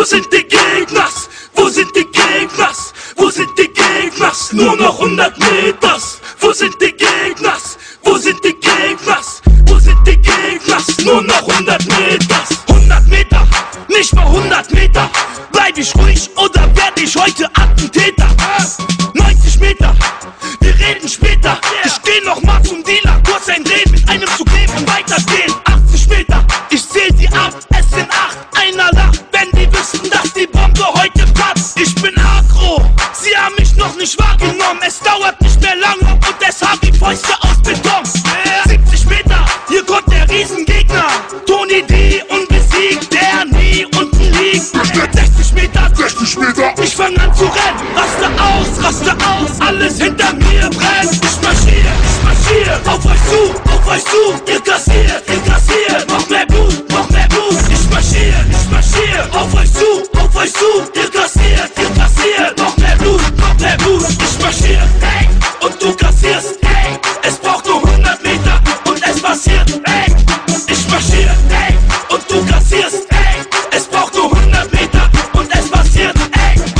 Wo sind die Gegners? Wo sind die Gegners? Wo sind die Gegners? Nur noch 100 Meters. Wo sind die Gegners? Wo sind die Gegners? Wo sind die Gegners? Nur noch 100 Meters. 100 Meter, nicht mal 100 Meter. Bleib ich ruhig oder werde ich heute Attentäter? 90 Meter, wir reden später. Ich geh noch mal zum Dealer, kurz ein Reden mit einem Zug leben, weitergehen. 80 Meter, ich zähl sie ab, es sind 8. Einer lacht, wenn die wüssten, dass die Bombe heute platzt. Ich bin aggro, sie haben mich noch nicht wahrgenommen. Es dauert nicht mehr lange und es haben die Fäuste aus Beton. 70 Meter, hier kommt der Riesengegner. Tony D unbesiegt, der nie unten liegt. 60 Meter, ich fang an zu rennen. Raste aus, alles hinter mir brennt. Ich marschier, auf euch zu, ihr kassiert. Noch mehr Blut, ich marschier, auf euch zu, ihr kassiert. Noch mehr Blut, ich marschier, hey, und du kassierst, hey. Es braucht nur 100 Meter und es passiert, hey. Ich marschier, hey, und du kassierst, hey. Es braucht nur 100 Meter und es passiert, hey. 1,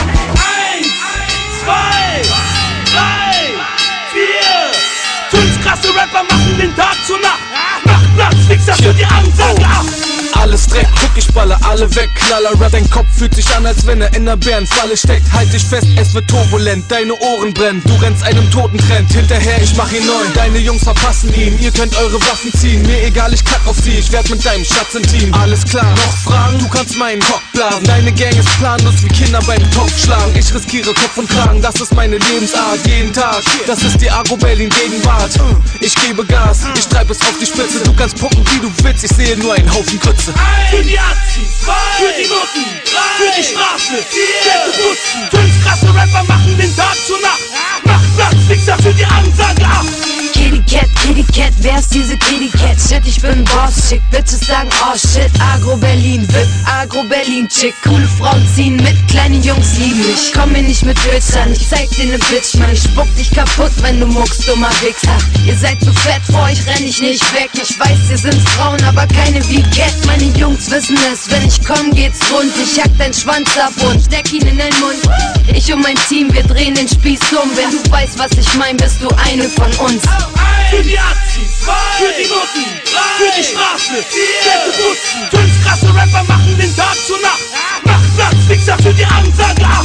2, 3, 4, 5 krasse Rapper machen den Tag zur Nacht. Macht Platz, Fixer für die Ansage ab. Alles Dreck, guck, ich baller alle weg, Knaller Rap. Dein Kopf fühlt sich an, als wenn er in der Bärenfalle steckt. Halt dich fest, es wird turbulent, deine Ohren brennen. Du rennst einem toten Trend hinterher, ich mach ihn neu. Deine Jungs verpassen ihn, ihr könnt eure Waffen ziehen. Mir egal, ich kack auf sie, ich werd mit deinem Schatz intim. Alles klar, noch Fragen? Du kannst meinen Kopf blasen. Deine Gang ist planlos wie Kinder beim Topf schlagen. Ich riskiere Kopf und Kragen, das ist meine Lebensart, jeden Tag. Das ist die Agro Berlin Gegenwart. Ich gebe Gas, ich treib es auf die Spitze. Du kannst pucken, wie du willst, ich sehe nur einen Haufen Grütze. Für die Azis, für die Noten, für die Straße, der Bewussten. 5 krasse Rapper machen den Tag zur Nacht. Macht Platz, Fixer für die Ansage ab. Kitty Cat, wer ist diese Kitty Cat? Shit, ich bin Boss, Chick, Bitches sagen oh shit. Agro Berlin, VIP, Agro Berlin, Chick. Coole Frauen ziehen mit, kleine Jungs lieben mich. Komm mir nicht mit Bildern, ich zeig dir ne Bitch, man. Ich spuck dich kaputt, wenn du muckst, dummer Wichser. Ihr seid zu fett, vor euch renn ich nicht weg. Ich weiß, ihr sind Frauen, aber keine wie Cat. Meine Jungs wissen es, wenn ich komm, geht's rund. Ich hack deinen Schwanz ab und steck ihn in den Mund. Ich und mein Team, wir drehen den Spieß um. Wenn du weißt, was ich mein, bist du eine von uns. Für die Azis, für die Noten, für die Straße, der Bewussten. 5 krasse Rapper machen den Tag zur Nacht. Macht Platz, Fixer für die Ansage ab.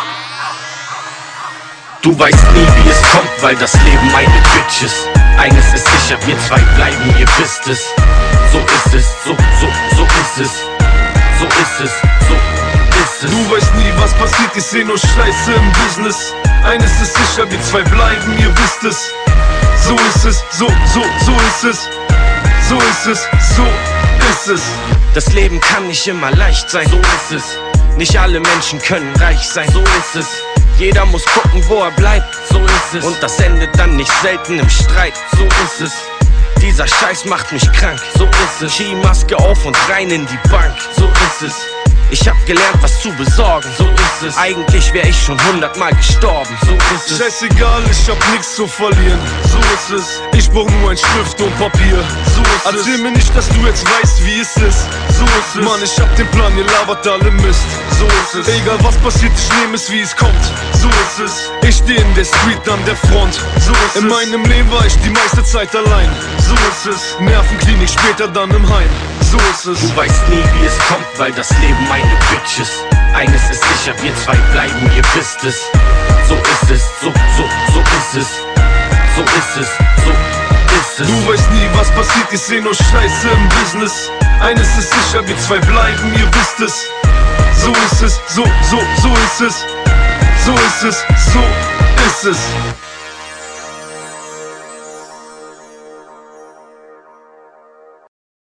Du weißt nie, wie es kommt, weil das Leben meine Bitch ist. Eines ist sicher, wir zwei bleiben, ihr wisst es. So ist es, so ist es. So ist es, so ist es. Du weißt nie, was passiert, ich seh nur Scheiße im Business. Eines ist sicher, wir zwei bleiben, ihr wisst es. So ist es, so ist es. So ist es, so ist es. Das Leben kann nicht immer leicht sein, so ist es. Nicht alle Menschen können reich sein, so ist es. Jeder muss gucken, wo er bleibt, so ist es. Und das endet dann nicht selten im Streit, so ist es. Dieser Scheiß macht mich krank, so ist es. Skimaske auf und rein in die Bank, so ist es. Ich hab gelernt, was zu besorgen, so ist es. Eigentlich wär ich schon 100-mal gestorben, so ist es. Scheißegal, ich hab nix zu verlieren, so ist es. Ich brauch nur ein Stift und Papier, so ist es. Erzähl mir nicht, dass du jetzt weißt, wie es ist, so ist es. Mann, ich hab den Plan, ihr labert alle Mist, so ist es. Egal was passiert, ich nehm es, wie es kommt, so ist es. Ich steh in der Street an der Front, so ist es. In meinem Leben war ich die meiste Zeit allein, so ist es. Nervenklinik, später dann im Heim, so ist es. Du weißt nie, wie es kommt, weil das Leben meine Bitch ist. Eines ist sicher, wir zwei bleiben, ihr wisst es. So ist es, so ist es. So ist es, so ist es. Du weißt nie, was passiert, ich seh nur Scheiße im Business. Eines ist sicher, wir zwei bleiben, ihr wisst es. So ist es, so ist es. So ist es, so ist es.